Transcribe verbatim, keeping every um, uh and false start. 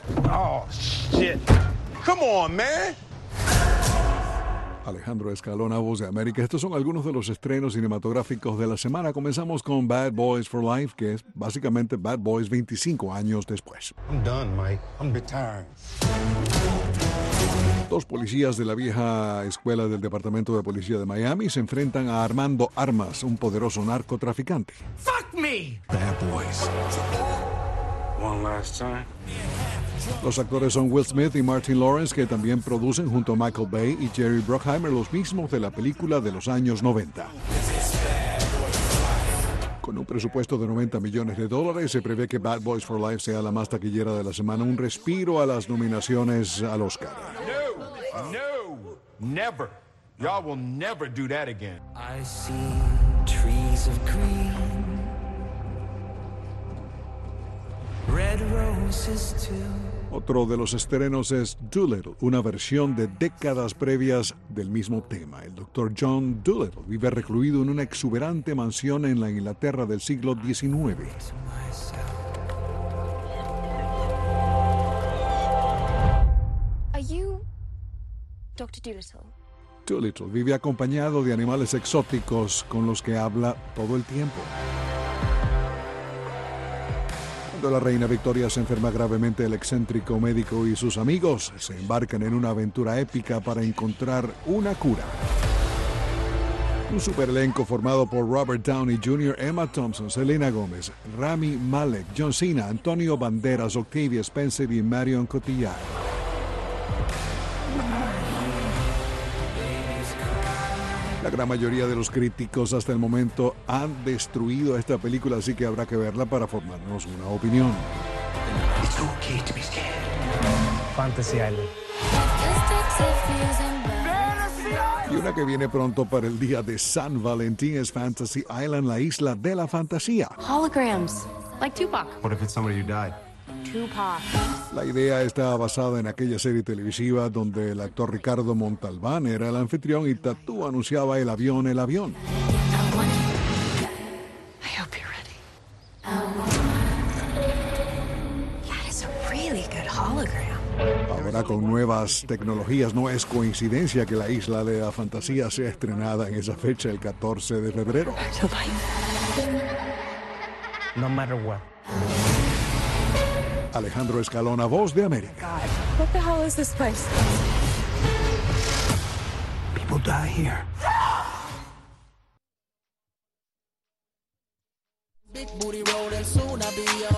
Oh, shit. Come on, man. Alejandro Escalona, Voz de América. Estos son algunos de los estrenos cinematográficos de la semana. Comenzamos con Bad Boys for Life, que es básicamente Bad Boys veinticinco años después. I'm done, Mike. I'm retired. Dos policías de la vieja escuela del Departamento de Policía de Miami se enfrentan a Armando Armas, un poderoso narcotraficante. Fuck me! Bad Boys. One last time. Los actores son Will Smith y Martin Lawrence, que también producen junto a Michael Bay y Jerry Bruckheimer, los mismos de la película de los años noventa. Con un presupuesto de noventa millones de dólares, se prevé que Bad Boys for Life sea la más taquillera de la semana, un respiro a las nominaciones al Oscar. No, no, never. Y'all will never do that again. I see trees of green, red roses too. Otro de los estrenos es Dolittle, una versión de décadas previas del mismo tema. El doctor John Dolittle vive recluido en una exuberante mansión en la Inglaterra del siglo diecinueve. Are you doctor Dolittle? Dolittle vive acompañado de animales exóticos con los que habla todo el tiempo. Cuando la reina Victoria se enferma gravemente, el excéntrico médico y sus amigos se embarcan en una aventura épica para encontrar una cura. Un superelenco formado por Robert Downey junior, Emma Thompson, Selena Gomez, Rami Malek, John Cena, Antonio Banderas, Octavia Spencer y Marion Cotillard. La gran mayoría de los críticos hasta el momento han destruido esta película, así que habrá que verla para formarnos una opinión. It's okay to be scared. Fantasy Island. Y una que viene pronto para el día de San Valentín es Fantasy Island, la isla de la fantasía. Holograms, like Tupac. What if it's somebody who died? Tupac. La idea está basada en aquella serie televisiva donde el actor Ricardo Montalbán era el anfitrión y Tatú anunciaba el avión, el avión. I hope you're ready. That is a really good hologram. Ahora con nuevas tecnologías no es coincidencia que la isla de la fantasía sea estrenada en esa fecha, el catorce de febrero. No matter what. Alejandro Escalona, Voz de América. What the hell is this place? People die here.